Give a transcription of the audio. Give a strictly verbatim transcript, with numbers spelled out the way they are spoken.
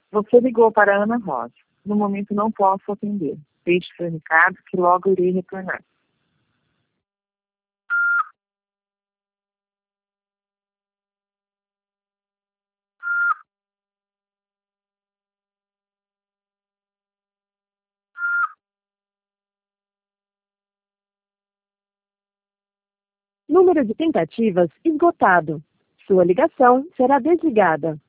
Você ligou para a Ana Rosa. No momento não posso atender. Deixe seu recado que logo irei retornar. Número de tentativas esgotado. Sua ligação será desligada.